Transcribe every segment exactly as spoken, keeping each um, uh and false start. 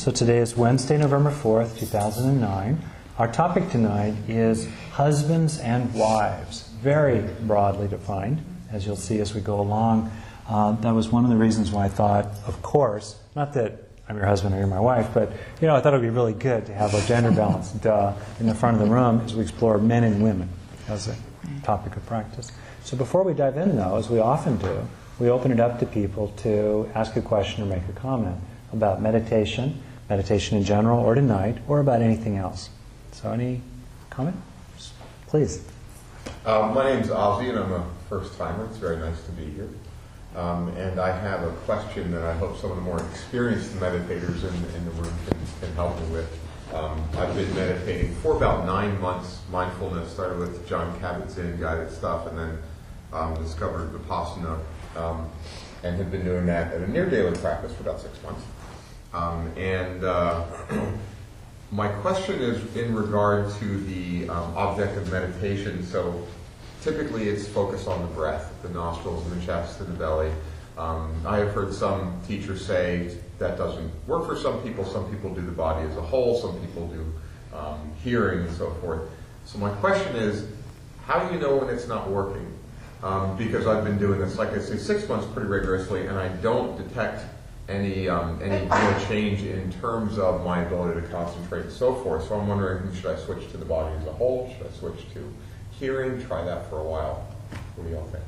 So today is Wednesday, November fourth, two thousand nine. Our topic tonight is husbands and wives, very broadly defined, as you'll see as we go along. Uh, that was one of the reasons why I thought, of course, not that I'm your husband or you're my wife, but you know, I thought it would be really good to have a gender balance duh, in the front of the room as we explore men and women as a topic of practice. So before we dive in, though, as we often do, we open it up to people to ask a question or make a comment about meditation, meditation in general, or tonight, or about anything else. So any comment? Please. Uh, my name's Ozzy, and I'm a first-timer. It's very nice to be here. Um, and I have a question that I hope some of the more experienced meditators in, in the room can, can help me with. Um, I've been meditating for about nine months, mindfulness. Started with John Kabat-Zinn guided stuff, and then um, discovered Vipassana, um, and have been doing that at a near daily practice for about six months. Um, and uh, my question is in regard to the um, object of meditation. So typically it's focused on the breath, the nostrils and the chest and the belly. Um, I have heard some teachers say that doesn't work for some people. Some people do the body as a whole. Some people do um, hearing and so forth. So my question is, how do you know when it's not working? Um, because I've been doing this, like I say, six months pretty rigorously, and I don't detect any um, any real change in terms of my ability to concentrate and so forth. So I'm wondering, should I switch to the body as a whole? Should I switch to hearing? Try that for a while. What do y'all think?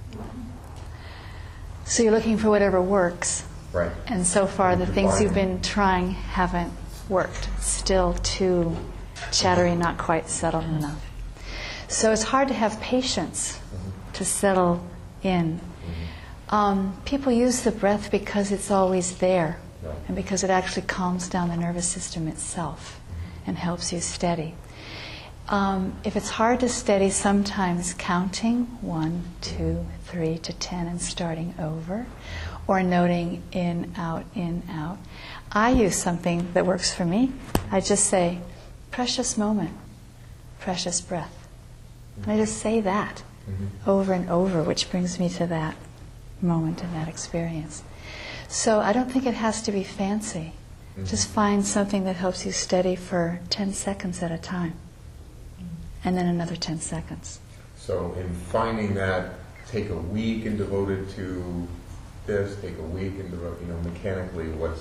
So you're looking for whatever works. Right. And so far the things you've been trying haven't worked. Still too chattery, not quite settled enough. So it's hard to have patience mm-hmm. to settle in. Mm-hmm. Um, people use the breath because it's always there, right. and because it actually calms down the nervous system itself mm-hmm. and helps you steady. Um, if it's hard to steady, sometimes counting one, two, three to ten and starting over, or noting in, out, in, out. I use something that works for me. I just say, precious moment, precious breath. And I just say that mm-hmm. over and over, which brings me to that moment and that experience. So I don't think it has to be fancy. Mm-hmm. Just find something that helps you steady for ten seconds at a time. And then another ten seconds. So in finding that, take a week and devote it to this, take a week and devote, you know, mechanically what's...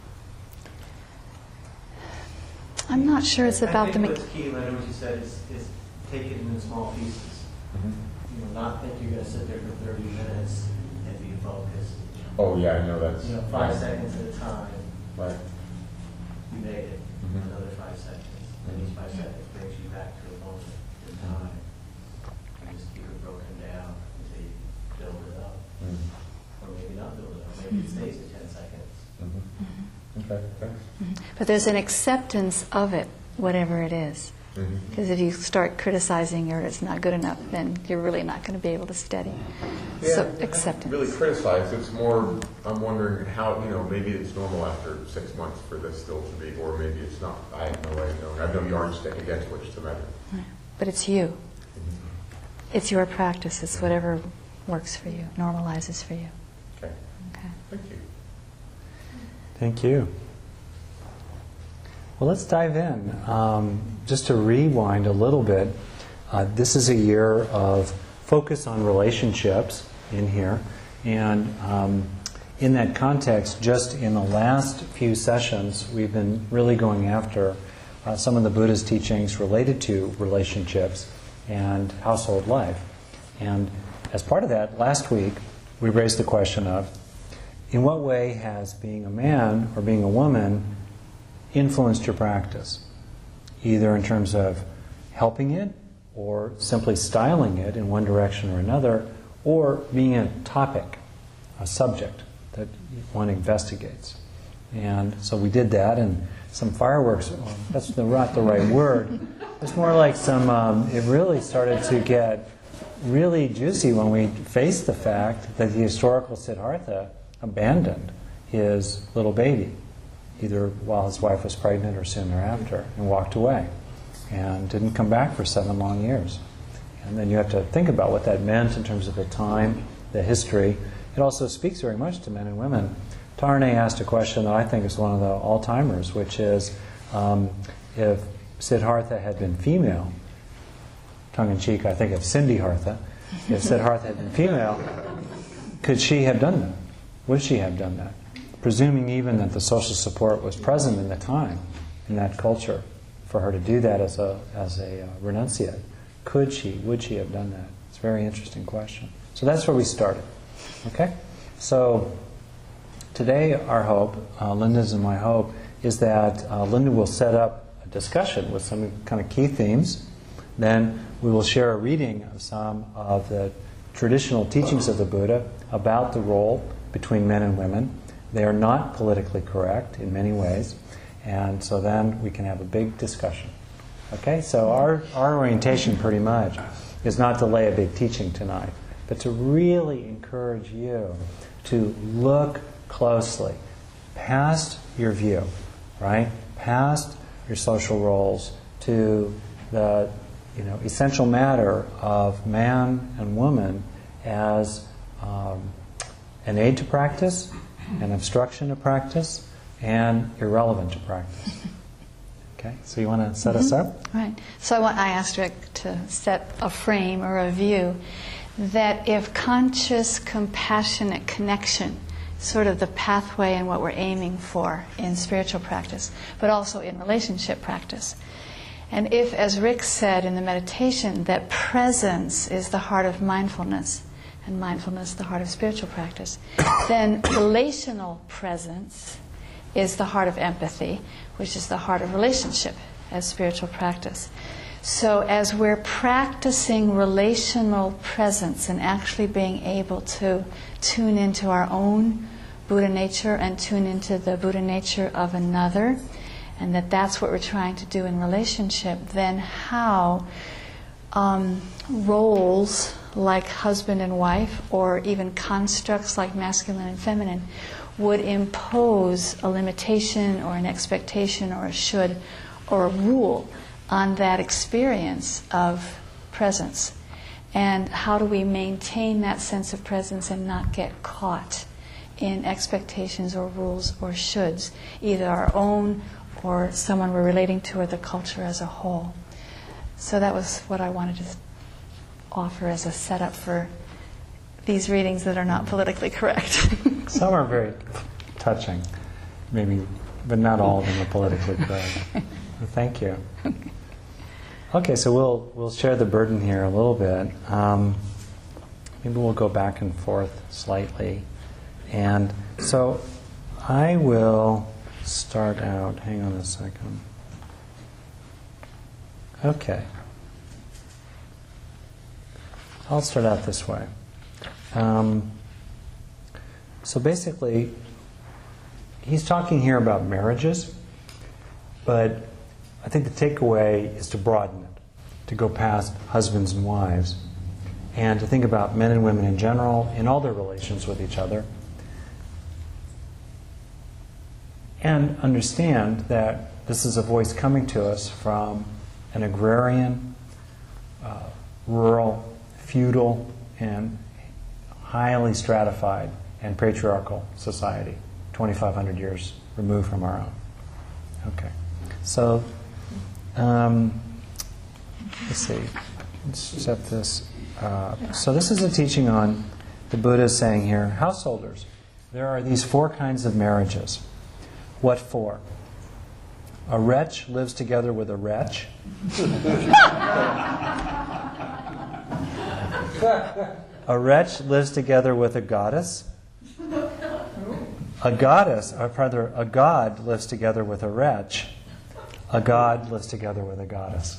I'm not sure it's about I the... think Me- what's key, Leonard, what you said, is, is take it in small pieces. Mm-hmm. You know, not think you're going to sit there for thirty minutes and be focused. Oh yeah, I know that's... You know, five right. seconds at a time. Right. You made it. Mm-hmm. Another five seconds. And each five seconds brings you back to a moment in time. You just keep it broken down until you build it up. Mm-hmm. Or maybe not build it up. Maybe it stays at ten seconds. Mm-hmm. Mm-hmm. Okay, thanks. Mm-hmm. But there's an acceptance of it, whatever it is. Because mm-hmm. if you start criticizing or it's not good enough, then you're really not going to be able to steady. Yeah, So acceptance. Really criticize. It's more, I'm wondering how, you know, maybe it's normal after six months for this still to be, or maybe it's not. I have no way of knowing. I have no yardstick against which to measure. Right. But it's you. Mm-hmm. It's your practice. It's whatever works for you, normalizes for you. Okay. Okay. Thank you. Thank you. Well, let's dive in. Um, just to rewind a little bit, uh, this is a year of focus on relationships in here. And um, in that context, just in the last few sessions, we've been really going after uh, some of the Buddha's teachings related to relationships and household life. And as part of that, last week, we raised the question of, in what way has being a man or being a woman influenced your practice, either in terms of helping it or simply styling it in one direction or another, or being a topic, a subject that one investigates. And so we did that, and some fireworks, well, that's not the right word. It's more like some, um, it really started to get really juicy when we faced the fact that the historical Siddhartha abandoned his little baby, either while his wife was pregnant or soon thereafter, and walked away and didn't come back for seven long years. And then you have to think about what that meant in terms of the time, the history. It also speaks very much to men and women, Tarne asked a question that I think is one of the all-timers, which is um, if Siddhartha had been female, tongue-in-cheek, I think of Cindy Hartha, if Siddhartha had been female, could she have done that? Would she have done that? Presuming even that the social support was present in the time, in that culture, for her to do that as a, as a uh, renunciate, could she, would she have done that? It's a very interesting question. So that's where we started. Okay? So today our hope, uh, Linda's and my hope, is that uh, Linda will set up a discussion with some kind of key themes. Then we will share a reading of some of the traditional teachings of the Buddha about the role between men and women. They are not politically correct in many ways. And so then we can have a big discussion. Okay? So our, our orientation pretty much is not to lay a big teaching tonight, but to really encourage you to look closely past your view, right? Past your social roles to the you know, essential matter of man and woman as um, an aid to practice, an obstruction to practice, and irrelevant to practice. Okay, so you want to set mm-hmm. us up? Right. So I, want, I asked Rick to set a frame or a view that if conscious, compassionate connection, sort of the pathway and what we're aiming for in spiritual practice, but also in relationship practice. And if, as Rick said in the meditation, that presence is the heart of mindfulness, and mindfulness the heart of spiritual practice, then relational presence is the heart of empathy, which is the heart of relationship as spiritual practice. So as we're practicing relational presence and actually being able to tune into our own Buddha nature and tune into the Buddha nature of another, and that that's what we're trying to do in relationship, then how um, roles like husband and wife, or even constructs like masculine and feminine, would impose a limitation or an expectation or a should or a rule on that experience of presence. And how do we maintain that sense of presence and not get caught in expectations or rules or shoulds, either our own or someone we're relating to or the culture as a whole. So that was what I wanted to offer as a setup for these readings that are not politically correct. Some are very touching, maybe, but not all of them are politically correct. Thank you. Okay, so we'll we'll share the burden here a little bit. Um, maybe we'll go back and forth slightly. And so I will start out. Hang on a second. Okay. I'll start out this way. Um, so basically, he's talking here about marriages, but I think the takeaway is to broaden it, to go past husbands and wives, and to think about men and women in general in all their relations with each other, and understand that this is a voice coming to us from an agrarian, uh, rural, feudal, and highly stratified and patriarchal society, twenty-five hundred years removed from our own. Okay, so um, let's see. Let's set this up. So this is a teaching on the Buddha is saying here, householders, there are these four kinds of marriages. What for? A wretch lives together with a wretch. A wretch lives together with a goddess. A goddess, or rather, a god lives together with a wretch. A god lives together with a goddess.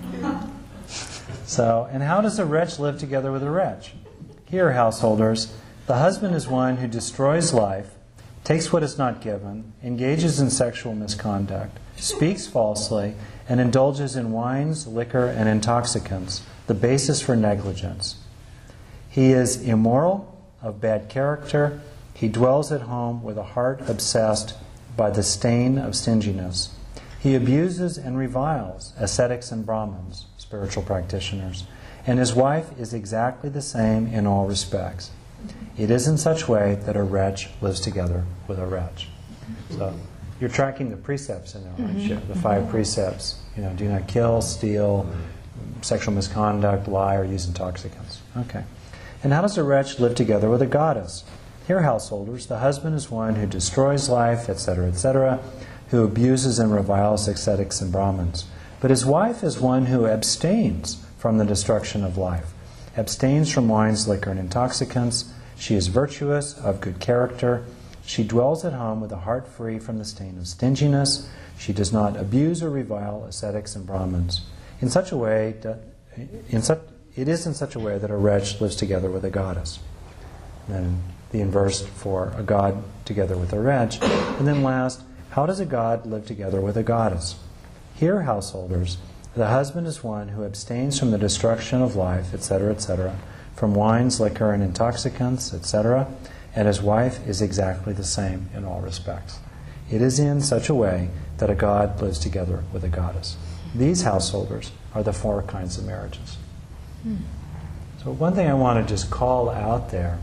So, and how does a wretch live together with a wretch? Here, householders, the husband is one who destroys life, takes what is not given, engages in sexual misconduct, speaks falsely, and indulges in wines, liquor, and intoxicants, the basis for negligence. He is immoral, of bad character. He dwells at home with a heart obsessed by the stain of stinginess. He abuses and reviles ascetics and Brahmins, spiritual practitioners, and his wife is exactly the same in all respects. It is in such way that a wretch lives together with a wretch. So you're tracking the precepts in there, aren't you? The five precepts. You know, do not kill, steal, sexual misconduct, lie, or use intoxicants. Okay. And how does a wretch live together with a goddess? Here, householders, the husband is one who destroys life, et cetera, et cetera, who abuses and reviles ascetics and Brahmins. But his wife is one who abstains from the destruction of life, abstains from wines, liquor, and intoxicants. She is virtuous, of good character. She dwells at home with a heart free from the stain of stinginess. She does not abuse or revile ascetics and Brahmins. In such a way, that, in such, it is in such a way that a wretch lives together with a goddess. And the inverse for a god together with a wretch. And then last, how does a god live together with a goddess? Here, householders, the husband is one who abstains from the destruction of life, et cetera, et cetera, from wines, liquor, and intoxicants, et cetera, and his wife is exactly the same in all respects. It is in such a way that a god lives together with a goddess. These householders are the four kinds of marriages. Hmm. So one thing I want to just call out there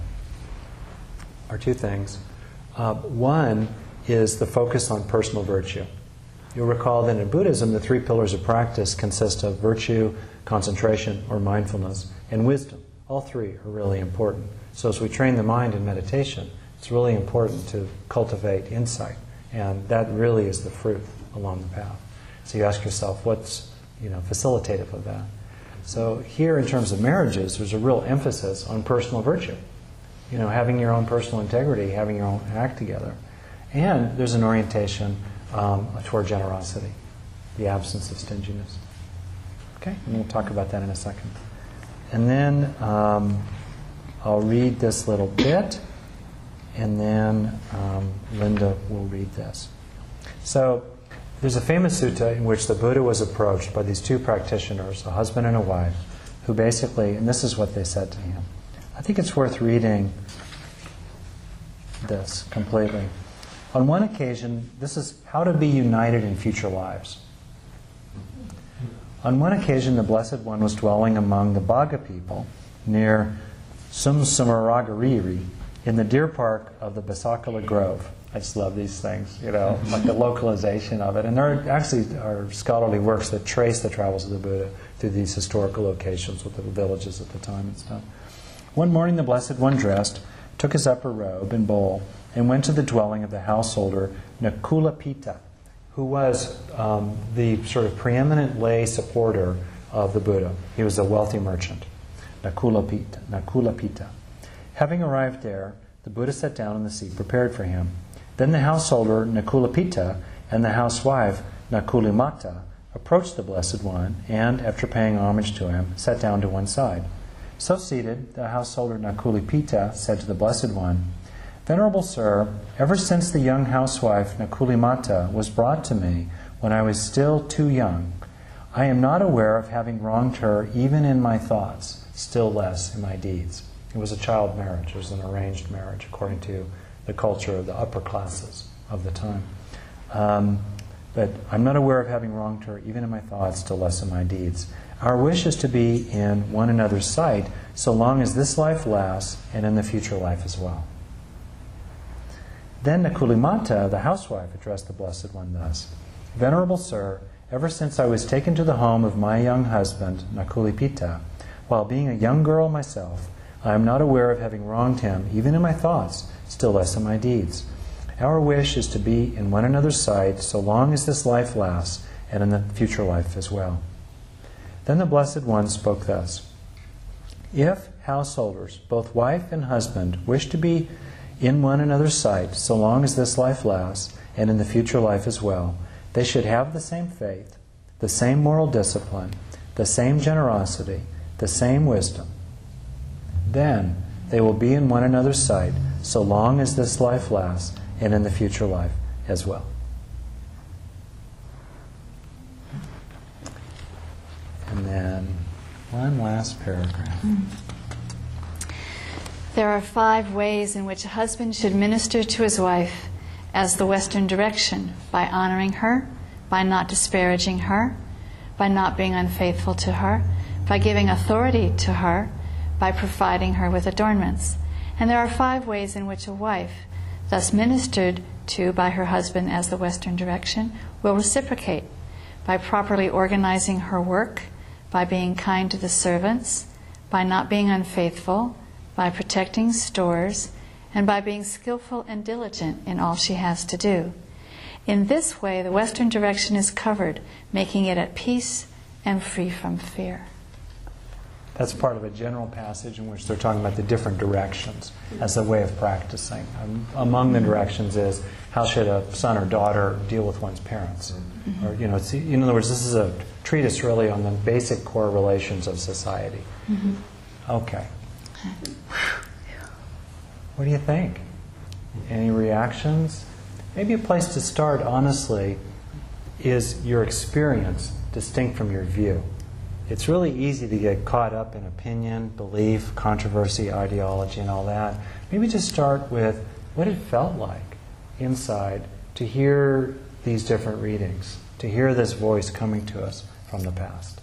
are two things. Uh, one is the focus on personal virtue. You'll recall that in Buddhism, the three pillars of practice consist of virtue, concentration, or mindfulness, and wisdom. All three are really important. So as we train the mind in meditation, it's really important to cultivate insight. And that really is the fruit along the path. So you ask yourself, what's you know, facilitative of that? So here, in terms of marriages, there's a real emphasis on personal virtue. You know, having your own personal integrity, having your own act together. And there's an orientation um, toward generosity, the absence of stinginess. Okay, and we'll talk about that in a second. And then um, I'll read this little bit, and then um, Linda will read this. So there's a famous sutta in which the Buddha was approached by these two practitioners, a husband and a wife, who basically, and this is what they said to him. I think it's worth reading this completely. On one occasion, this is how to be united in future lives. On one occasion, the Blessed One was dwelling among the Baga people near Sumsumaragariri in the deer park of the Basakala Grove. I just love these things, you know, like the localization of it. And there actually are scholarly works that trace the travels of the Buddha through these historical locations with the villages at the time and stuff. One morning, the Blessed One dressed, took his upper robe and bowl, and went to the dwelling of the householder Nakulapita, who was um, the sort of preeminent lay supporter of the Buddha. He was a wealthy merchant, Nakulapita. Nakulapita. Having arrived there, the Buddha sat down in the seat prepared for him. Then the householder Nakulapita and the housewife Nakulimata approached the Blessed One and, after paying homage to him, sat down to one side. So seated, the householder Nakulipita said to the Blessed One, "Venerable Sir, ever since the young housewife Nakulimata was brought to me when I was still too young, I am not aware of having wronged her even in my thoughts, still less in my deeds." It was a child marriage. It was an arranged marriage according to the culture of the upper classes of the time. Um, but I'm not aware of having wronged her even in my thoughts, still less in my deeds. Our wish is to be in one another's sight so long as this life lasts and in the future life as well. Then Nakulimata, the housewife, addressed the Blessed One thus, "Venerable Sir, ever since I was taken to the home of my young husband, Nakulipita, while being a young girl myself, I am not aware of having wronged him, even in my thoughts, still less in my deeds. Our wish is to be in one another's sight so long as this life lasts, and in the future life as well." Then the Blessed One spoke thus, "If householders, both wife and husband, wish to be in one another's sight so long as this life lasts, and in the future life as well, they should have the same faith, the same moral discipline, the same generosity, the same wisdom. Then they will be in one another's sight so long as this life lasts, and in the future life as well." And then one last paragraph. There are five ways in which a husband should minister to his wife as the Western direction: by honoring her, by not disparaging her, by not being unfaithful to her, by giving authority to her, by providing her with adornments. And there are five ways in which a wife, thus ministered to by her husband as the Western direction, will reciprocate: by properly organizing her work, by being kind to the servants, by not being unfaithful, by protecting stores, and by being skillful and diligent in all she has to do. In this way, the Western direction is covered, making it at peace and free from fear. That's part of a general passage in which they're talking about the different directions as a way of practicing. Um, among the directions is how should a son or daughter deal with one's parents? Mm-hmm. Or, you know, it's, in other words, this is a treatise really on the basic core relations of society. Mm-hmm. Okay. What do you think? Any reactions? Maybe a place to start, honestly, is your experience distinct from your view. It's really easy to get caught up in opinion, belief, controversy, ideology, and all that. Maybe just start with what it felt like inside to hear these different readings, to hear this voice coming to us from the past.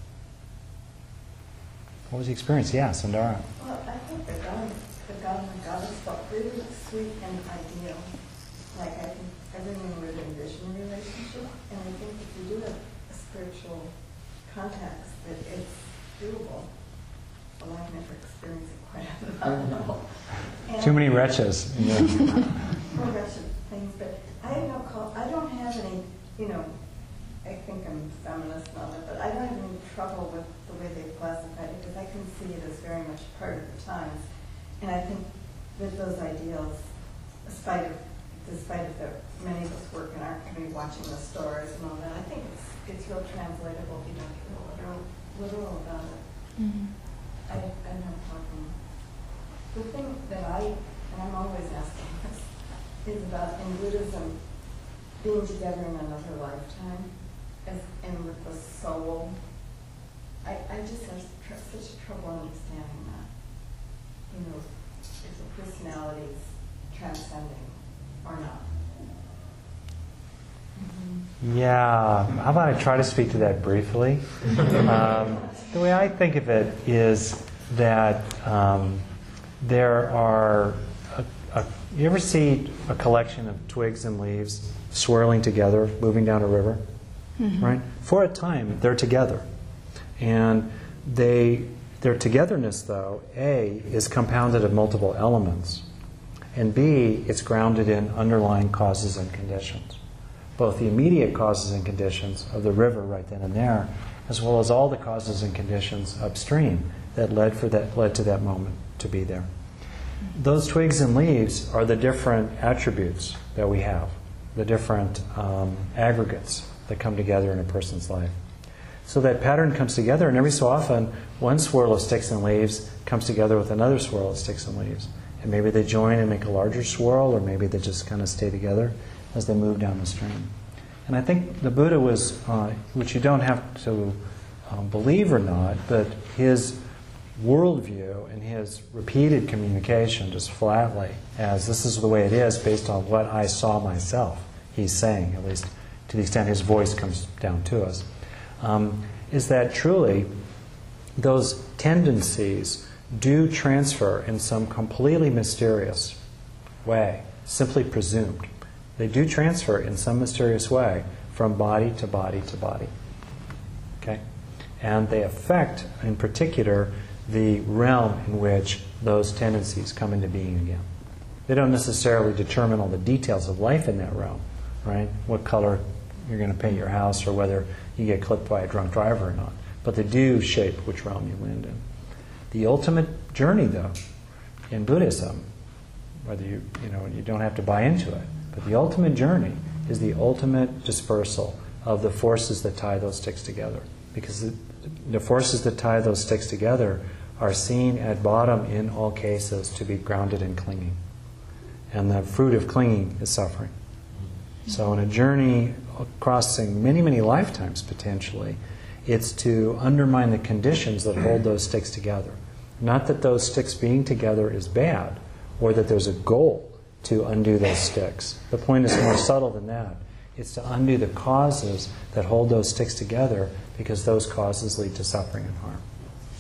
What was the experience? Yeah, Sundara. Well, I think the God, the God and Goddess felt really sweet and ideal. Like, I think everyone would envision a relationship, and I think if you do have a spiritual context, that it's doable. Well, I've never experienced it quite at all. Too many wretches. Yeah. More wretched things, but I have no call. I don't have any, you know, I think I'm feminist and all that, but I don't have any trouble with the way they classify it, because I can see it as very much part of the times. And I think with those ideals, despite of, despite of that many of us work and aren't going to be watching the stores and all that, I think it's it's real translatable if you don't get literal, literal about it. Mm-hmm. I, I have no problem. The thing that I, and I'm always asking this, is about in Buddhism being together in another lifetime, as and with the soul. I, I just have tr- such trouble understanding that. You know, if the personality is transcending or not. Mm-hmm. Yeah, how about I try to speak to that briefly? Um, the way I think of it is that um, there are, a, a, you ever see a collection of twigs and leaves swirling together, moving down a river? Mm-hmm. Right? For a time, they're together. And they, their togetherness, though, A, is compounded of multiple elements, and B, it's grounded in underlying causes and conditions. Both the immediate causes and conditions of the river right then and there, as well as all the causes and conditions upstream that led for that led to that moment to be there. Those twigs and leaves are the different attributes that we have, the different um, aggregates that come together in a person's life. So that pattern comes together, and every so often, one swirl of sticks and leaves comes together with another swirl of sticks and leaves. And maybe they join and make a larger swirl, or maybe they just kind of stay together as they move down the stream. And I think the Buddha was, uh, which you don't have to um, believe or not, but his worldview and his repeated communication just flatly, as this is the way it is based on what I saw myself, he's saying, at least to the extent his voice comes down to us, um, is that truly those tendencies do transfer in some completely mysterious way, simply presumed. They do transfer in some mysterious way from body to body to body. Okay? And they affect, in particular, the realm in which those tendencies come into being again. They don't necessarily determine all the details of life in that realm, right? What color you're going to paint your house, or whether you get clipped by a drunk driver or not. But they do shape which realm you land in. The ultimate journey, though, in Buddhism, whether you, you know, you don't have to buy into it, but the ultimate journey is the ultimate dispersal of the forces that tie those sticks together. Because the, the forces that tie those sticks together are seen at bottom in all cases to be grounded in clinging. And the fruit of clinging is suffering. So in a journey crossing many, many lifetimes potentially, it's to undermine the conditions that hold those sticks together. Not that those sticks being together is bad, or that there's a goal to undo those sticks. The point is more subtle than that. It's to undo the causes that hold those sticks together, because those causes lead to suffering and harm. Mm-hmm.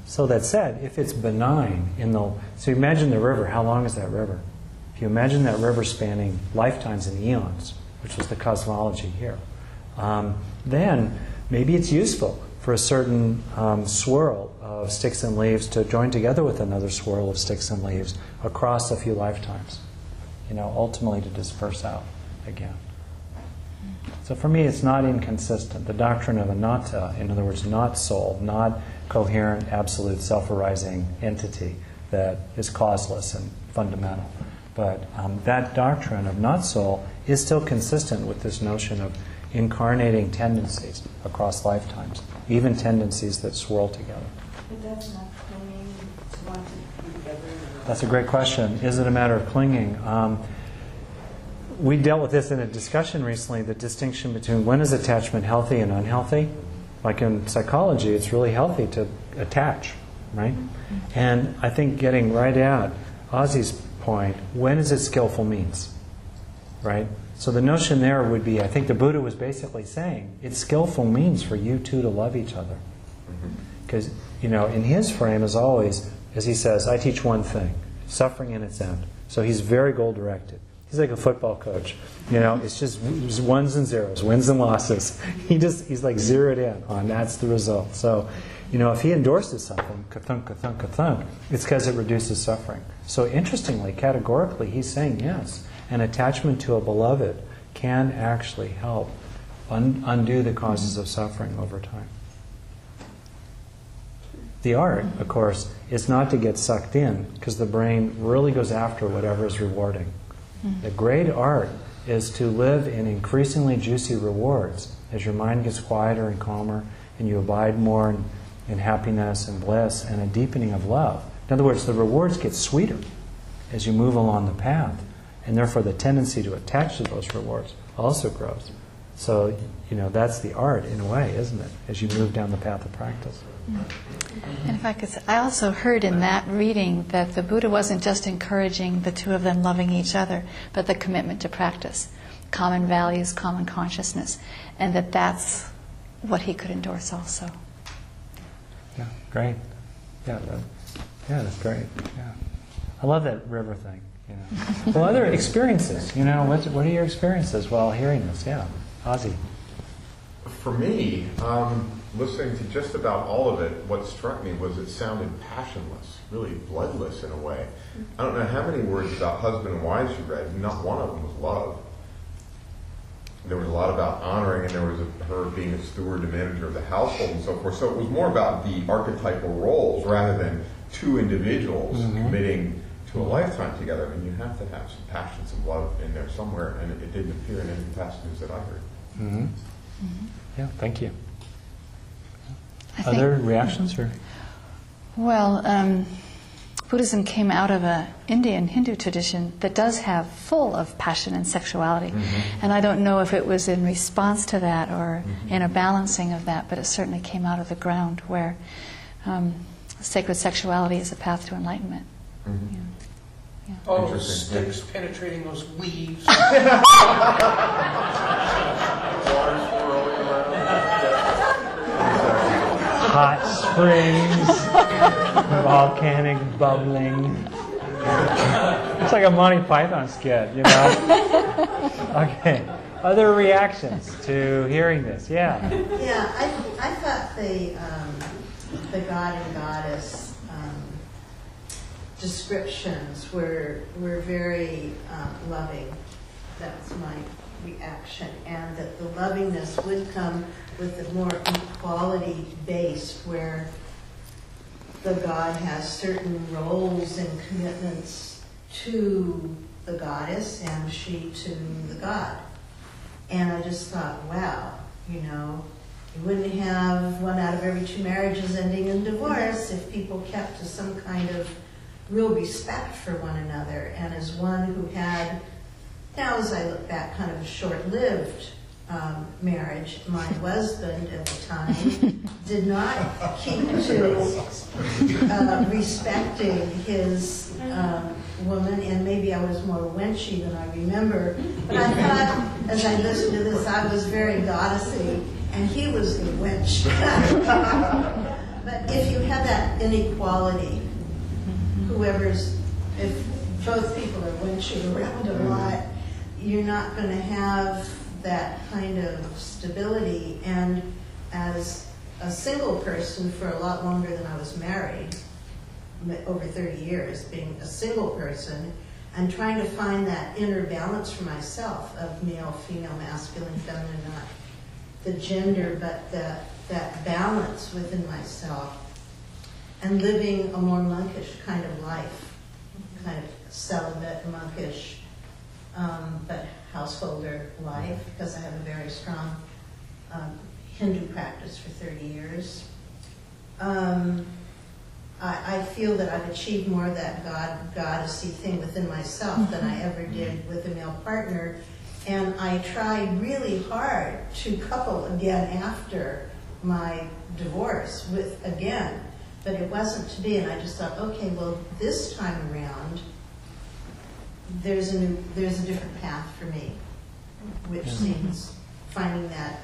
So that said, if it's benign in the so imagine the river. How long is that river? If you imagine that river spanning lifetimes and eons, which was the cosmology here, um, then maybe it's useful for a certain um, swirl of sticks and leaves to join together with another swirl of sticks and leaves across a few lifetimes, you know, ultimately to disperse out again. So for me, it's not inconsistent. The doctrine of anatta, in other words, not soul, not coherent, absolute, self-arising entity that is causeless and fundamental. But um, that doctrine of not soul is still consistent with this notion of incarnating tendencies across lifetimes, even tendencies that swirl together. But that's not clinging to want to be together. That's a great question. Is it a matter of clinging? Um, we dealt with this in a discussion recently, the distinction between when is attachment healthy and unhealthy. Like in psychology, it's really healthy to attach, right? And I think getting right at Ozzy's point, when is it skillful means, right? So the notion there would be, I think the Buddha was basically saying, it's skillful means for you two to love each other. Because, you know, in his frame, as always, as he says, I teach one thing, suffering and its end. So he's very goal-directed. He's like a football coach. You know, it's just, it's ones and zeros, wins and losses. He just, he's like zeroed in on that's the result. So, you know, if he endorses something, kathunk, kathunk, kathunk, it's because it reduces suffering. So interestingly, categorically, he's saying yes. An attachment to a beloved can actually help un- undo the causes of suffering over time. The art, of course, is not to get sucked in, because the brain really goes after whatever is rewarding. The great art is to live in increasingly juicy rewards as your mind gets quieter and calmer and you abide more in, in happiness and bliss and a deepening of love. In other words, the rewards get sweeter as you move along the path, and therefore the tendency to attach to those rewards also grows. So, you know, that's the art in a way, isn't it, as you move down the path of practice. And if I could say, I also heard in that reading that the Buddha wasn't just encouraging the two of them loving each other, but the commitment to practice, common values, common consciousness, and that that's what he could endorse also. Yeah, great. Yeah, that, yeah, that's great. Yeah, I love that river thing. You know. Well, other experiences. You know, what what are your experiences while hearing this? Yeah, Ozzy. For me, um, listening to just about all of it, what struck me was it sounded passionless, really bloodless in a way. I don't know how many words about husband and wives you read. Not one of them was love. There was a lot about honoring, and there was a, her being a steward and manager of the household and so forth. So it was more about the archetypal roles rather than two individuals mm-hmm. committing to a lifetime together. I mean, you have to have some passion, some love in there somewhere, and it, it didn't appear in any passages that I heard. Mm-hmm. Mm-hmm. Yeah, thank you. I Other think, reactions? Or? Well, um, Buddhism came out of an Indian Hindu tradition that does have full of passion and sexuality. Mm-hmm. And I don't know if it was in response to that or mm-hmm. in a balancing of that, but it certainly came out of the ground where um, sacred sexuality is a path to enlightenment. Mm-hmm. Yeah. Yeah. Oh, those sticks penetrating those leaves. Hot springs, volcanic bubbling. It's like a Monty Python skit, you know? Okay. Other reactions to hearing this? Yeah. Yeah, I, I thought the, um, the god and goddess um, descriptions were, were very um, loving. That's my reaction. And that the lovingness would come with a more equality base where the god has certain roles and commitments to the goddess and she to the god. And I just thought, wow, you know, you wouldn't have one out of every two marriages ending in divorce if people kept to some kind of real respect for one another. And as one who had, now as I look back, kind of a short-lived um, marriage, my husband at the time did not keep to uh, respecting his um, woman, and maybe I was more wenchy than I remember. But I thought, as I listened to this, I was very goddessy, and he was the wench. but if you have that inequality, whoever's, if both people are winching around a lot, you're not going to have that kind of stability. And as a single person for a lot longer than I was married, over thirty years, being a single person, and trying to find that inner balance for myself of male, female, masculine, feminine, not the gender, but that, that balance within myself, and living a more monkish kind of life, kind of celibate, monkish, um, but householder life, because I have a very strong um, Hindu practice for thirty years. Um, I, I feel that I've achieved more of that God, goddessy thing within myself than I ever did with a male partner. And I tried really hard to couple again after my divorce with again, but it wasn't to be. And I just thought, okay, well, this time around, there's a new, there's a different path for me, which seems finding that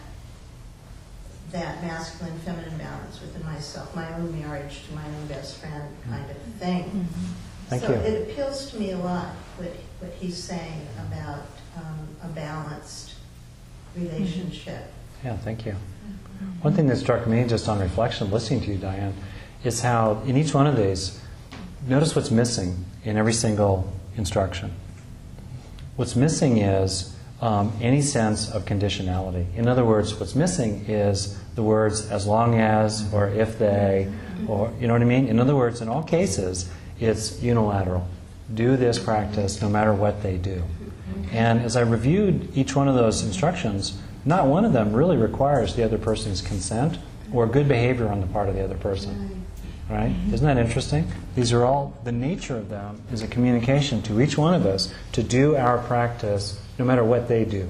that masculine feminine balance within myself, my own marriage to my own best friend kind of thing. Mm-hmm. Thank so you. it appeals to me a lot what what he's saying about um, a balanced relationship. Yeah, thank you. One thing that struck me just on reflection, listening to you, Diane, is how in each one of these, notice what's missing in every single instruction. What's missing is um, any sense of conditionality. In other words, what's missing is the words as long as, or if they, or, you know what I mean? In other words, in all cases, it's unilateral. Do this practice no matter what they do. And as I reviewed each one of those instructions, not one of them really requires the other person's consent or good behavior on the part of the other person. Right? Isn't that interesting? These are all, the nature of them is a communication to each one of us to do our practice no matter what they do.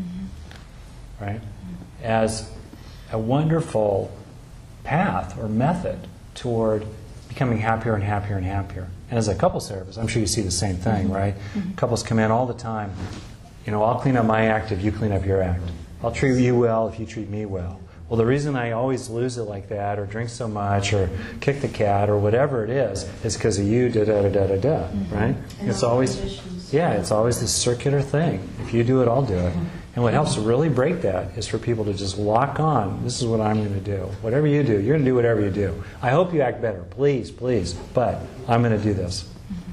Right? As a wonderful path or method toward becoming happier and happier and happier. And as a couples therapist, I'm sure you see the same thing, right? Couples come in all the time. You know, I'll clean up my act if you clean up your act. I'll treat you well if you treat me well. Well, the reason I always lose it like that, or drink so much, or kick the cat, or whatever it is, is because of you, da da da da da da, right? And It's all always, conditions. yeah, it's always this circular thing. If you do it, I'll do it. And what helps to really break that is for people to just lock on. This is what I'm going to do. Whatever you do, you're going to do whatever you do. I hope you act better, please, please. But I'm going to do this.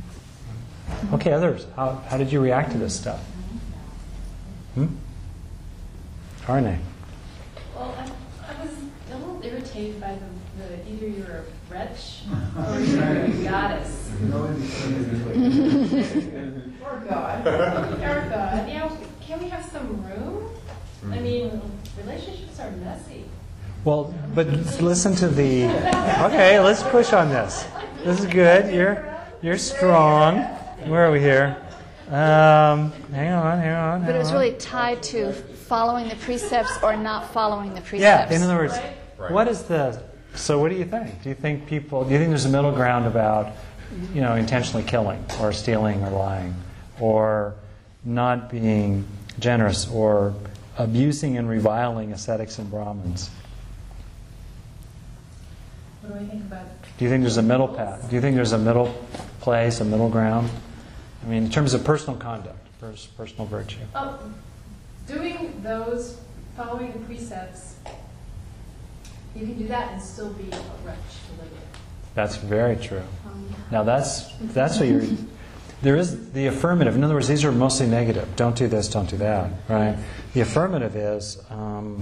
Okay, others, how how did you react to this stuff? Hmm? Arne. Well, I, I was a little irritated by the, the either you're a wretch or you're a goddess. Or God. Or God. You know, can we have some room? I mean, relationships are messy. Well, but listen to the. Okay, let's push on this. This is good. You're you're strong. Where are we here? Um, hang on, hang on. Hang But it was on. really tied to following the precepts or not following the Yeah. precepts. In other words, Right. what is the? So, what do you think? Do you think people? Do you think there's a middle ground about, you know, intentionally killing or stealing or lying, or not being generous or abusing and reviling ascetics and Brahmins? What do I think about Do you think there's a middle path? Do you think there's a middle place, a middle ground? I mean, in terms of personal conduct, pers- personal virtue. Um, doing those, following the precepts, you can do that and still be a wretch to live with. That's very true. Um, Now that's that's what you're. There is the affirmative. In other words, these are mostly negative. Don't do this. Don't do that. Right. The affirmative is um,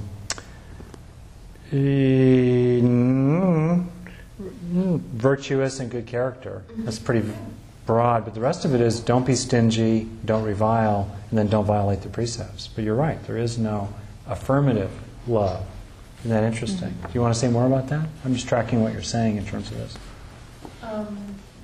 mm, virtuous and good character. That's pretty broad. But the rest of it is don't be stingy, don't revile, and then don't violate the precepts. But you're right. There is no affirmative love. Isn't that interesting? Do you want to say more about that? I'm just tracking what you're saying in terms of this. um,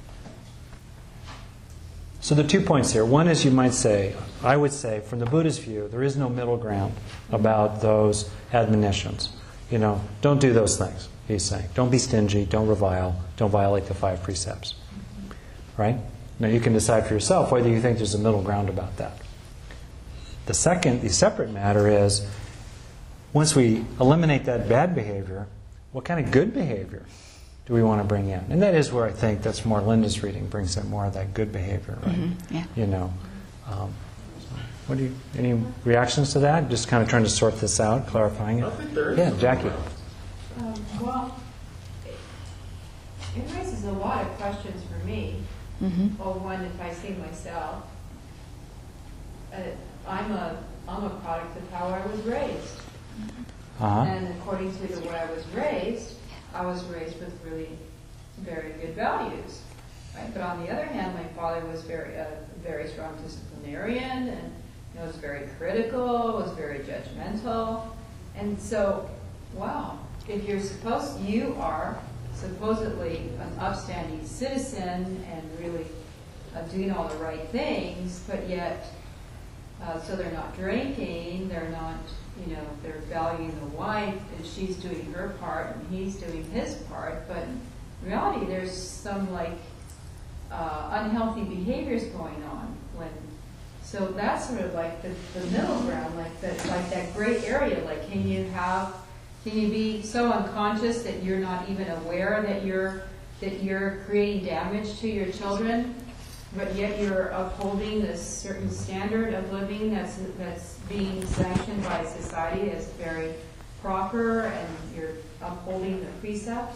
So the two points here. One is you might say, I would say, from the Buddhist view, there is no middle ground about those admonitions. You know, don't do those things, he's saying. Don't be stingy, don't revile, don't violate the five precepts. Right? Now you can decide for yourself whether you think there's a middle ground about that. The second, the separate matter is, once we eliminate that bad behavior, what kind of good behavior do we want to bring in? And that is where I think that's more Linda's reading, brings in more of that good behavior, right? Mm-hmm. Yeah. You know. Um, so what do you, any reactions to that? Just kind of trying to sort this out, clarifying it? I think there is Yeah, some Jackie. Um, well, it it raises a lot of questions for me. Mm-hmm. Well, one, if I see myself, uh, I'm a I'm a product of how I was raised, Uh-huh. and according to the way I was raised, I was raised with really very good values. Right? But on the other hand, my father was very a very strong disciplinarian, and you know, was very critical, was very judgmental, and so, wow, if you're supposed, you are supposedly an upstanding citizen and really uh, doing all the right things, but yet, uh, so they're not drinking, they're not, you know, they're valuing the wife, and she's doing her part and he's doing his part, but in reality, there's some like uh, unhealthy behaviors going on when. So that's sort of like the, the middle ground, like that, like that gray area. Like, can you have, can you be so unconscious that you're not even aware that you're that you're creating damage to your children, but yet you're upholding this certain standard of living that's that's being sanctioned by society as very proper, and you're upholding the precepts?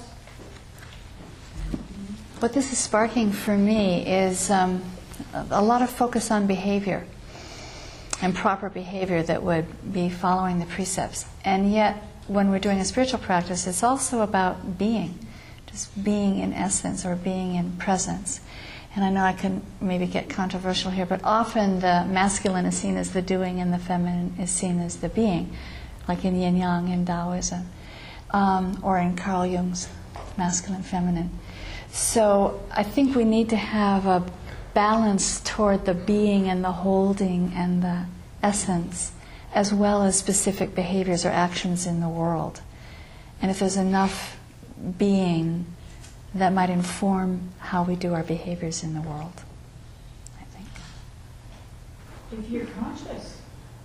What this is sparking for me is um, a lot of focus on behavior and proper behavior that would be following the precepts. And yet, when we're doing a spiritual practice, it's also about being, just being in essence or being in presence. And I know I can maybe get controversial here, but often the masculine is seen as the doing and the feminine is seen as the being, like in Yin Yang in Taoism, um, or in Carl Jung's masculine feminine. So I think we need to have a balance toward the being and the holding and the essence, as well as specific behaviors or actions in the world. And if there's enough being, that might inform how we do our behaviors in the world, I think. If you're conscious.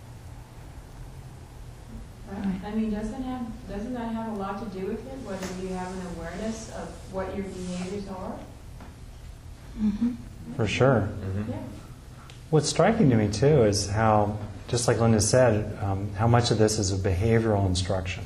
Right? Right. I mean, doesn't have doesn't that have a lot to do with it? Whether you have an awareness of what your behaviors are? Mm-hmm. For sure. Yeah. What's striking to me, too, is how, just like Linda said, um, how much of this is a behavioral instruction.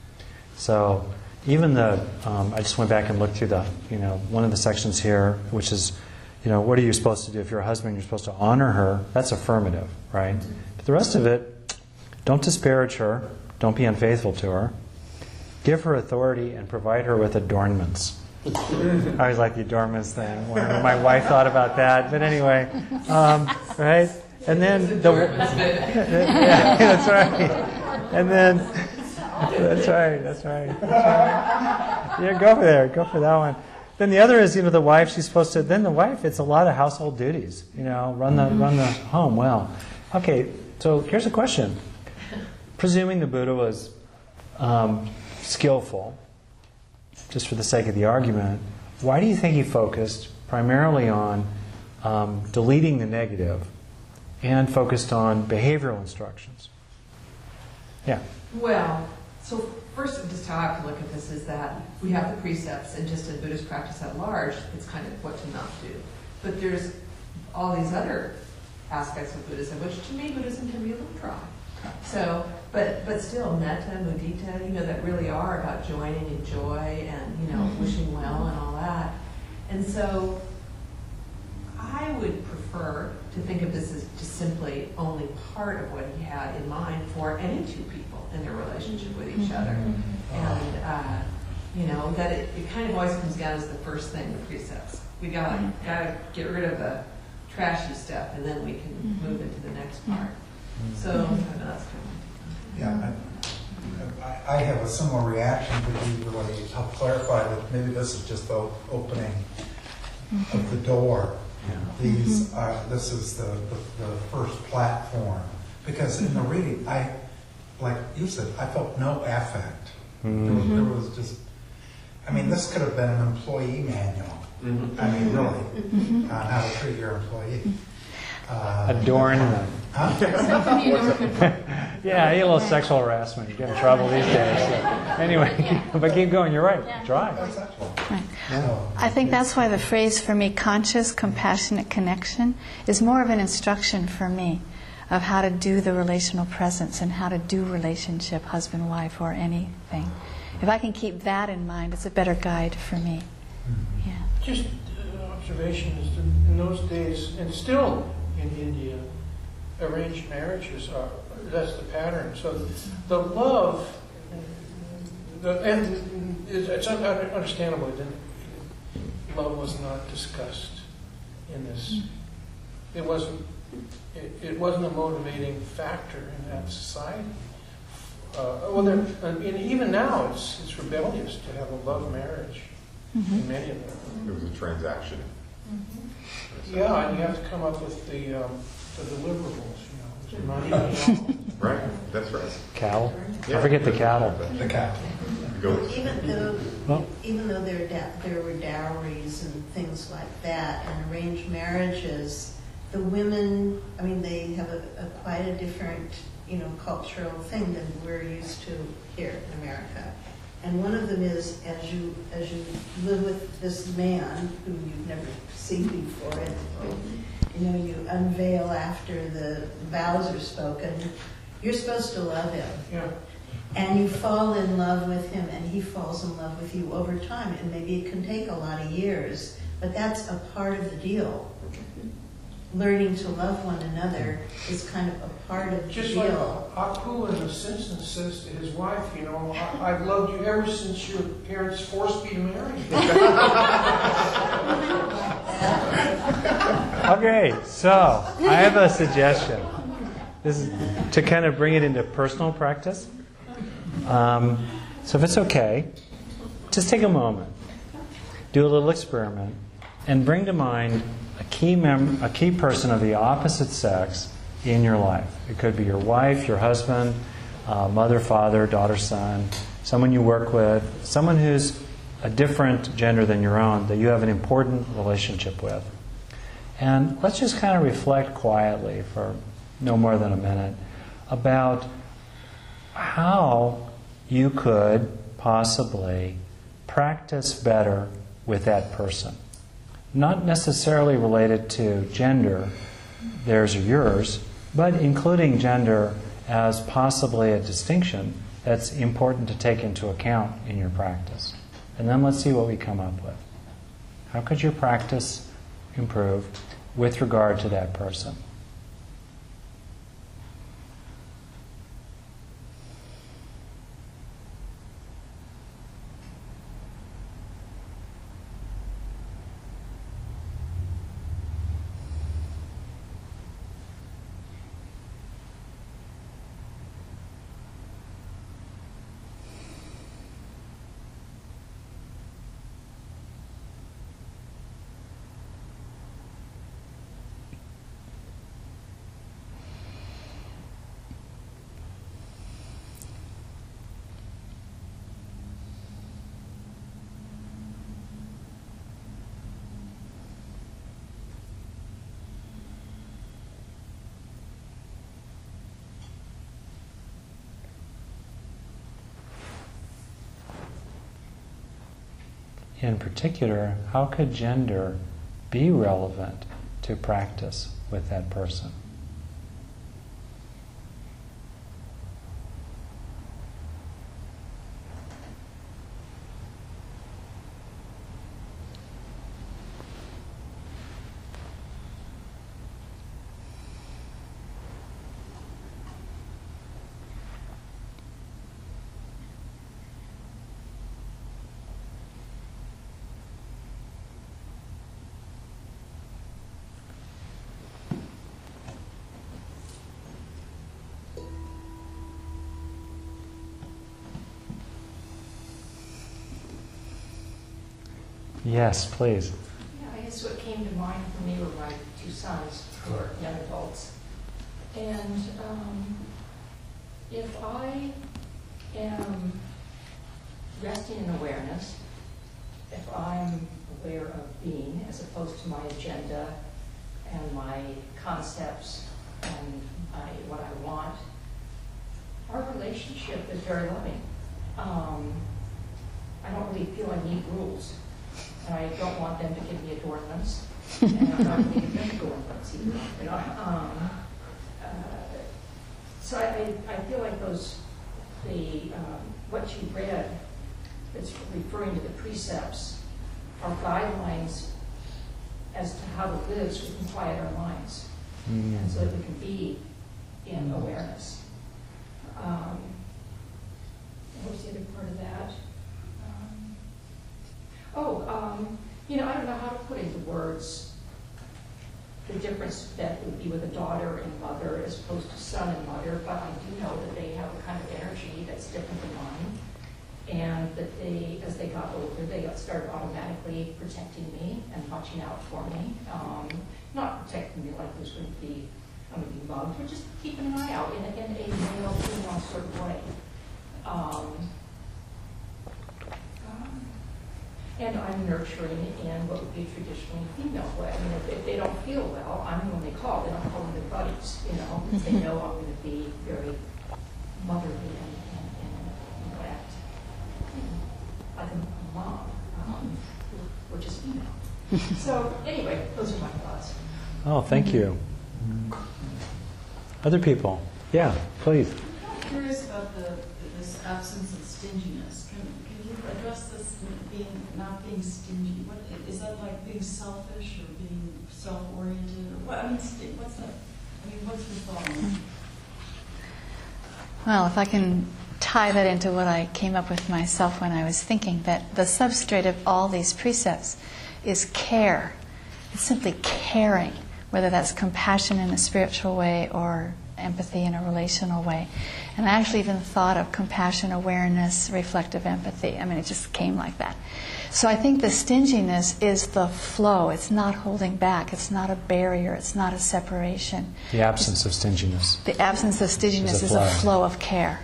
So even the, um, I just went back and looked through the, you know, one of the sections here, which is, you know, what are you supposed to do? If you're a husband, you're supposed to honor her. That's affirmative, right? But the rest of it, don't disparage her. Don't be unfaithful to her. Give her authority and provide her with adornments. I always like the adornments thing. Wonder what my wife thought about that. But anyway, um, right? And then the yeah, that's right. And then that's right, that's right, that's right. Yeah, go for there, go for that one. Then the other is, you know, the wife. She's supposed to. Then the wife, it's a lot of household duties. You know, run the run the home well. Okay, so here's a question. Presuming the Buddha was um, skillful, just for the sake of the argument, why do you think he focused primarily on um, deleting the negative and focused on behavioral instructions? Yeah. Well, so first, just how I have to look at this is that we have the precepts, and just in Buddhist practice at large, it's kind of what to not do. But there's all these other aspects of Buddhism, which to me, Buddhism can be a little dry. So, but but still, metta, mudita, you know, that really are about joining in joy and, you know, wishing well and all that. And so I would prefer to think of this as just simply only part of what he had in mind for any two people in their relationship with each other. And, uh, you know, that it, it kind of always comes down as the first thing, the precepts. We gotta, gotta get rid of the trashy stuff, and then we can move into the next part. So, I know that's kind of... Yeah, I, I have a similar reaction. Could you really help clarify that maybe this is just the opening of the door? Yeah. These, uh, this is the, the, the first platform. Because in the reading, I, like you said, I felt no affect. Mm-hmm. There, was, there was just, I mean, this could have been an employee manual. Mm-hmm. I mean, really, mm-hmm. on how to treat your employee. Uh, Adornment. Huh? Yeah, I get a little sexual harassment. You get in trouble these days. So. Anyway, but keep going. You're right. Drive. Right. I think that's why the phrase for me, conscious, compassionate connection, is more of an instruction for me of how to do the relational presence and how to do relationship, husband, wife, or anything. If I can keep that in mind, it's a better guide for me. Yeah. Just an observation is that in those days, and still in India, arranged marriages are, that's the pattern. So the love, the, and it's understandable that love was not discussed in this. It wasn't, it, it wasn't a motivating factor in that society. Uh, well, there, and even now, it's, it's rebellious to have a love marriage mm-hmm. in many of them. It was a transaction. Mm-hmm. Yeah, and you have to come up with the, um, the deliverables, you know, money. And right, that's right. Cattle? Yeah. I forget the cattle. The cattle. Even though, well, even though there, da- there were dowries and things like that, and arranged marriages, the women, I mean, they have a, a quite a different, you know, cultural thing than we're used to here in America. And one of them is, as you as you live with this man who you've never seen before, and you know, you unveil after the vows are spoken, you're supposed to love him. Yeah. And you fall in love with him, and he falls in love with you over time. And maybe it can take a lot of years, but that's a part of the deal. Learning to love one another is kind of a part of the Just deal. like Apu in The Simpsons says to his wife, you know, I- I've loved you ever since your parents forced me to marry you. Okay, so I have a suggestion. This is to kind of bring it into personal practice. Um, so if it's okay, just take a moment, do a little experiment, and bring to mind a key mem- a key person of the opposite sex in your life. It could be your wife, your husband, uh, mother, father, daughter, son, someone you work with, someone who's a different gender than your own that you have an important relationship with. And let's just kind of reflect quietly for no more than a minute about how you could possibly practice better with that person. Not necessarily related to gender, theirs or yours, but including gender as possibly a distinction that's important to take into account in your practice. And then let's see what we come up with. How could your practice improve with regard to that person? In particular, how could gender be relevant to practice with that person? Yes, please. Yeah, I guess what came to mind for me were my two sons, who are young adults. And um, if I am resting in awareness, if I'm aware of being as opposed to my agenda and my concepts and my, what I want, very loving. Um, I don't really feel I need rules. And I don't want them to give me adornments. And I'm not going to give them adornments either. You know? um, uh, so I, I feel like those, the, um, what you read that's referring to the precepts are guidelines as to how to live so we can quiet our minds. Mm. And so that we can be in awareness. Um, what was the other part of that? Um, oh, um, you know, I don't know how to put into words the difference that would be with a daughter and mother as opposed to son and mother, but I do know that they have a kind of energy that's different than mine. And that they, as they got older, they got started automatically protecting me and watching out for me. Um, not protecting me like this would be, I'm going to be mugged, but just keeping an eye out in a, in a male, female sort of way. Um, um, and I'm nurturing in what would be a traditionally female way. I mean, if, if they don't feel well, I'm the one they call. They don't call them their buddies, you know, because they know I'm going to be very motherly and, and, and neglect. Like a mom, um, which is female. So anyway, those are my thoughts. Oh, thank you. Other people? Yeah, please. I'm curious about the this absence of stinginess. Can, can you address this being not being stingy? What is that like? Being selfish or being self-oriented? Or what? I mean, what's that? I mean, what's your thought on that? Well, if I can tie that into what I came up with myself when I was thinking, that the substrate of all these precepts is care. It's simply caring, whether that's compassion in a spiritual way or empathy in a relational way. And I actually even thought of compassion, awareness, reflective empathy. I mean, it just came like that. So I think the stinginess is the flow. It's not holding back. It's not a barrier. It's not a separation. The absence of stinginess. The absence of stinginess Is a is a flow. flow of care.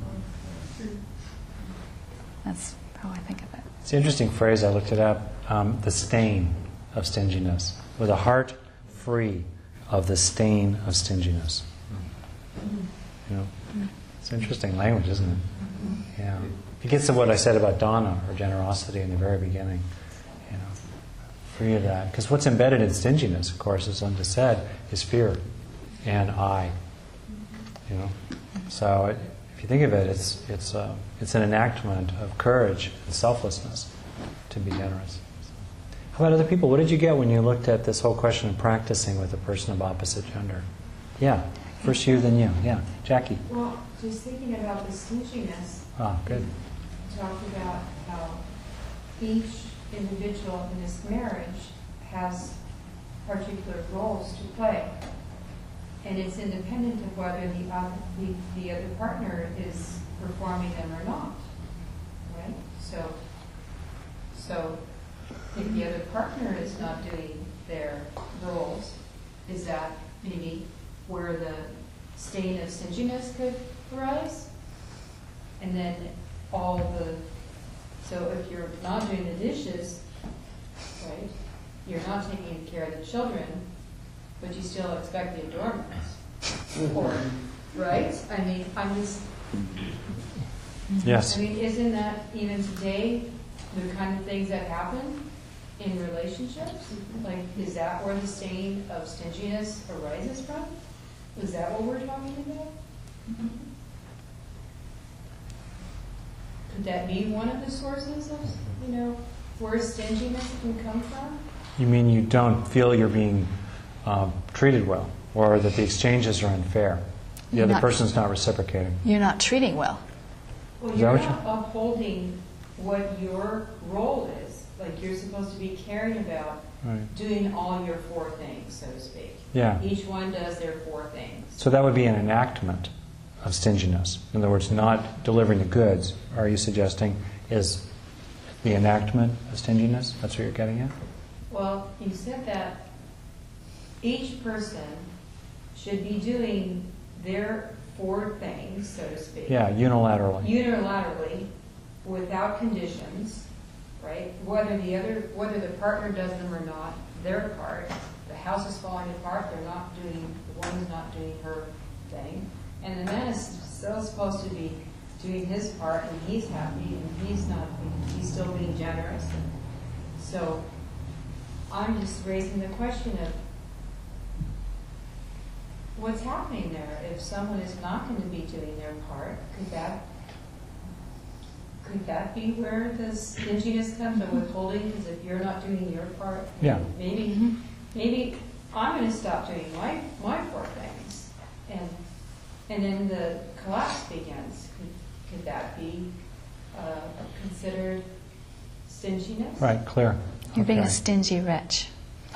That's how I think of it. It's an interesting phrase. I looked it up. Um, the stain of stinginess. With a heart free of the stain of stinginess. You know, it's interesting language, isn't it? Yeah. It gets to what I said about dana, or generosity, in the very beginning. You know, free of that. Because what's embedded in stinginess, of course, as Linda said, is fear and I. You know, so it, if you think of it, it's it's uh, it's an enactment of courage and selflessness to be generous. How about other people? What did you get when you looked at this whole question of practicing with a person of opposite gender? Yeah, first you, then you. Yeah, Jackie. Well, just thinking about the stinginess. Ah, good. Talk about how each individual in this marriage has particular roles to play, and it's independent of whether the other, the, the other partner is performing them or not, right? So, so if the other partner is not doing their roles, is that maybe where the stain of stinginess could arise? And then all the, so if you're not doing the dishes, right, you're not taking care of the children, but you still expect the adornments. Or, right? I mean, I'm just, Yes. I mean, isn't that even today the kind of things that happen in relationships? Like, is that where the stain of stinginess arises from? Is that what we're talking about? Could that be one of the sources of, you know, where stinginess can come from? You mean you don't feel you're being um, treated well, or that the exchanges are unfair? The You're other not- person's not reciprocating. You're not treating well. Well, Is you're that what not upholding what your role is. Like, you're supposed to be caring about Right. doing all your four things, so to speak. Yeah. Each one does their four things. So that would be an enactment of stinginess. In other words, not delivering the goods, are you suggesting, is the enactment of stinginess? That's what you're getting at? Well, you said that each person should be doing their four things, so to speak. Yeah, unilaterally. Unilaterally, without conditions, right? Whether the other, whether the partner does them or not, their part. The house is falling apart, they're not doing, the woman's not doing her thing. And the man is still supposed to be doing his part and he's happy and he's not, being, he's still being generous. And so I'm just raising the question of what's happening there. If someone is not going to be doing their part, could that could that be where the stinginess comes, or withholding? Because if you're not doing your part, Yeah. maybe maybe I'm going to stop doing my my poor things, and and then the collapse begins. Could, could that be uh, considered stinginess? Right, clear. You're being a Okay. stingy wretch.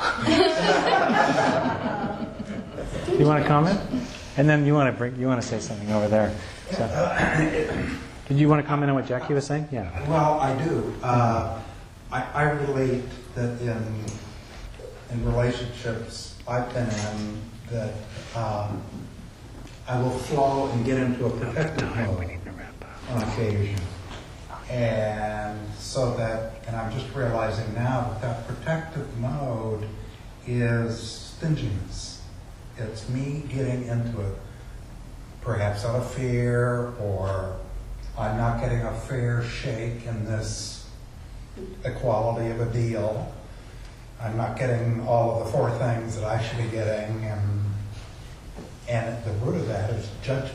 You want to comment? And then you want to bring, you want to say something over there. So, did you want to comment on what Jackie was saying? Yeah. Well, I do. Uh, I, I relate that in in relationships I've been in, that um, I will flow and get into a protective mode on occasion. And so that, and I'm just realizing now that that protective mode is stinginess. It's me getting into it, perhaps out of fear, or I'm not getting a fair shake in this equality of a deal. I'm not getting all of the four things that I should be getting, and and at the root of that is judgment.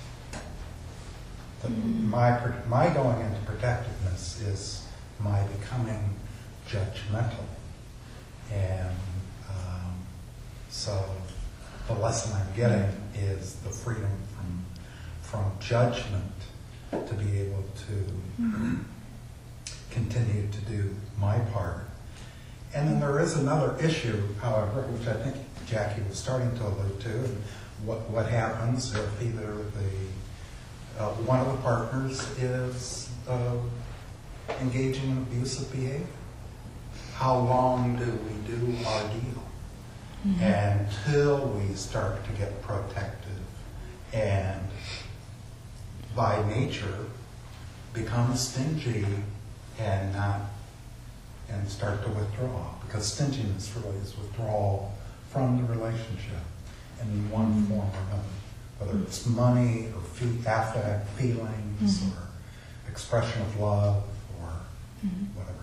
The, my my going into protectiveness is my becoming judgmental, and um, so the lesson I'm getting is the freedom from from judgment to be able to continue to do my part. And then there is another issue, however, which I think Jackie was starting to allude to, and what what happens if either the uh, one of the partners is uh, engaging in abusive behavior. How long do we do our deal? Mm-hmm. Until we start to get protective and by nature become stingy and not and start to withdraw, because stinginess really is withdrawal from the relationship in one mm-hmm. form or another, whether it's money or fe- affect, feelings, mm-hmm. or expression of love, or mm-hmm. whatever.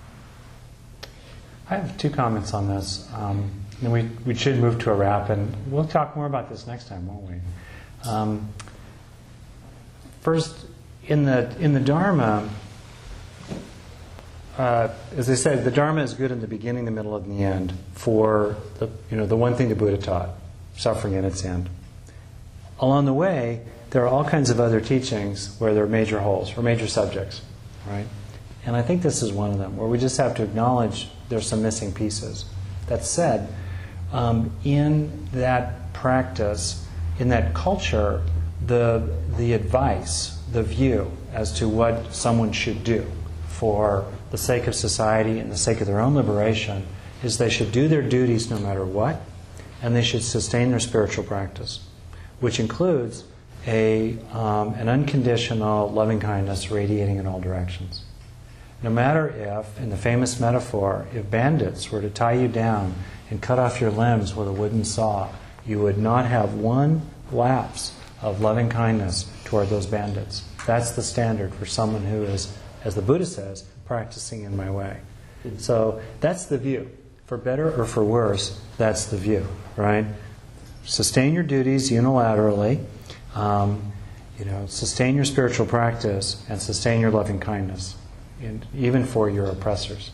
I have two comments on this. Um, and we, we should move to a wrap, and we'll talk more about this next time, won't we? Um, first, in the in the Dharma, uh, as I said, the Dharma is good in the beginning, the middle, and the end for the you know the one thing the Buddha taught, suffering at its end. Along the way, there are all kinds of other teachings where there are major holes or major subjects, right? And I think this is one of them, where we just have to acknowledge there's some missing pieces. That said, um, in that practice, in that culture, the the advice, the view as to what someone should do for the sake of society and the sake of their own liberation is they should do their duties no matter what, and they should sustain their spiritual practice, which includes a um, an unconditional loving kindness radiating in all directions. No matter if, in the famous metaphor, if bandits were to tie you down and cut off your limbs with a wooden saw, you would not have one lapse of loving kindness toward those bandits. That's the standard for someone who is, as the Buddha says, practicing in my way. So that's the view. For better or for worse, that's the view, right? Sustain your duties unilaterally, um, you know, sustain your spiritual practice, and sustain your loving kindness, and even for your oppressors.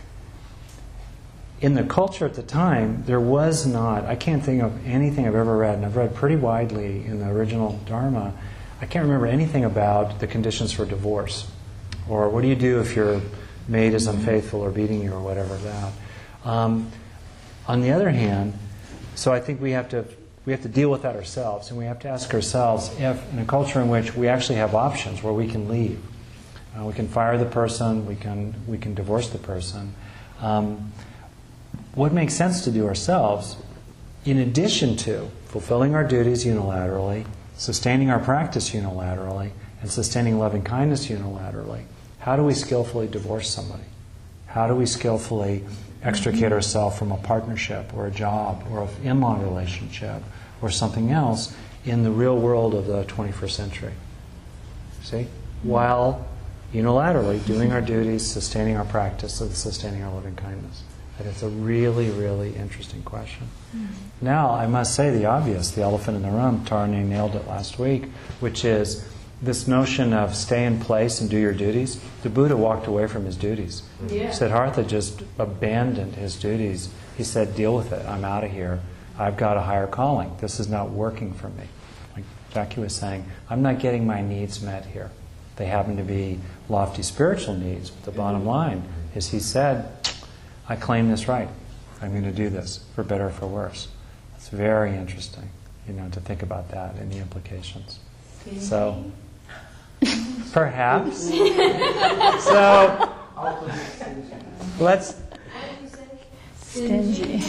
In the culture at the time, there was not, I can't think of anything I've ever read, and I've read pretty widely in the original Dharma, I can't remember anything about the conditions for divorce, or what do you do if your mate is unfaithful or beating you or whatever that. Um, on the other hand, so I think we have to we have to deal with that ourselves, and we have to ask ourselves if in a culture in which we actually have options where we can leave, uh, we can fire the person, we can we can divorce the person. Um, what makes sense to do ourselves, in addition to fulfilling our duties unilaterally, sustaining our practice unilaterally, and sustaining loving kindness unilaterally? How do we skillfully divorce somebody? How do we skillfully extricate ourselves from a partnership or a job or an in-law relationship or something else in the real world of the twenty-first century? See? While unilaterally doing our duties, sustaining our practice of sustaining our loving kindness. And it's a really, really interesting question. Mm-hmm. Now, I must say the obvious, the elephant in the room, Tarani nailed it last week, which is this notion of stay in place and do your duties. The Buddha walked away from his duties. Yeah. Siddhartha just abandoned his duties. He said, deal with it. I'm out of here. I've got a higher calling. This is not working for me. Like Jackie was saying, I'm not getting my needs met here. They happen to be lofty spiritual needs. But the bottom line is he said, I claim this right. I'm going to do this, for better or for worse. It's very interesting, you know, to think about that and the implications. So, perhaps. So, let's... Stingy.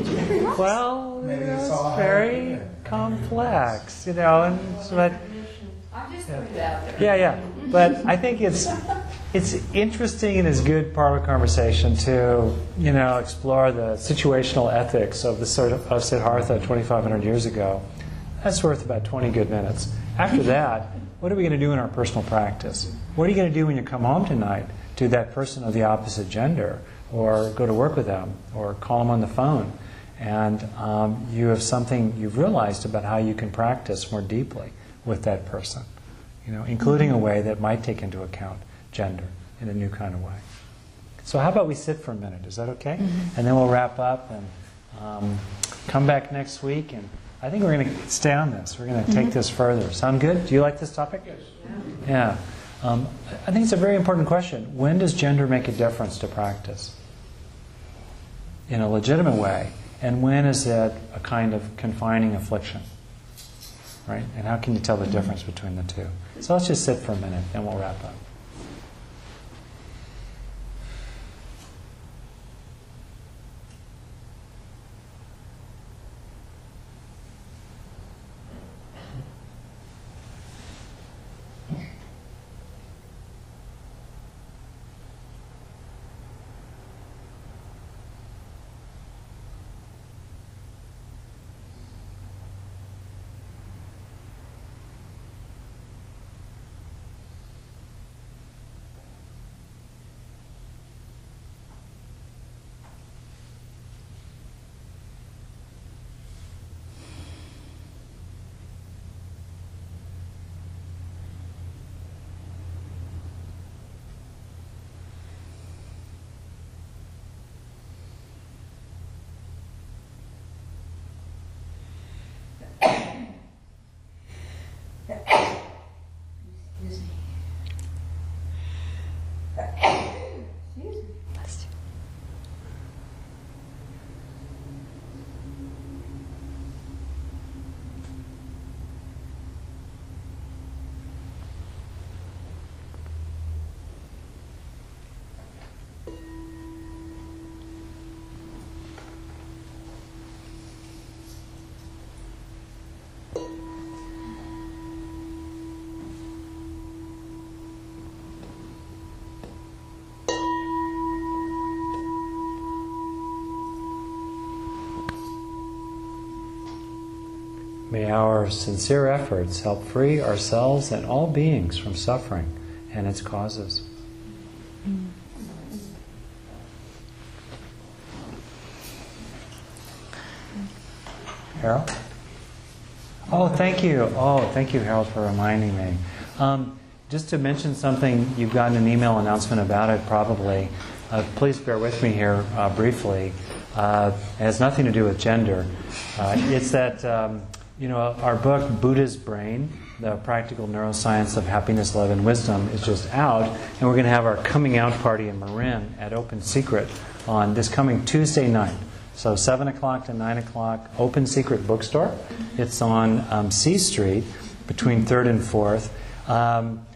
Well, Maybe you know, it's all it's very higher. complex, you know, and but... I'm just putting it out there. Yeah, yeah. But I think it's it's interesting and is good part of the conversation to, you know, explore the situational ethics of the sort of, of Siddhartha twenty-five hundred years ago. That's worth about twenty good minutes. After that, what are we going to do in our personal practice? What are you going to do when you come home tonight to that person of the opposite gender, or go to work with them, or call them on the phone? And um, you have something you've realized about how you can practice more deeply with that person, you know, including a way that might take into account gender in a new kind of way. So how about we sit for a minute? Is that okay? Mm-hmm. And then we'll wrap up and um, come back next week. And I think we're going to stay on this. We're going to take mm-hmm. this further. Sound good? Do you like this topic? Yes. Yeah. Um, I think it's a very important question. When does gender make a difference to practice? In a legitimate way. And when is it a kind of confining affliction? Right? And how can you tell the difference between the two? So let's just sit for a minute and we'll wrap up. May our sincere efforts help free ourselves and all beings from suffering and its causes. Harold? Oh, thank you. Oh, thank you, Harold, for reminding me. Um, just to mention something, you've gotten an email announcement about it probably. Uh, please bear with me here uh, briefly. Uh, it has nothing to do with gender. Uh, it's that... Um, You know, our book, Buddha's Brain, The Practical Neuroscience of Happiness, Love, and Wisdom, is just out. And we're going to have our coming out party in Marin at Open Secret on this coming Tuesday night. So seven o'clock to nine o'clock, Open Secret Bookstore. It's on um, C Street between third and fourth. Um,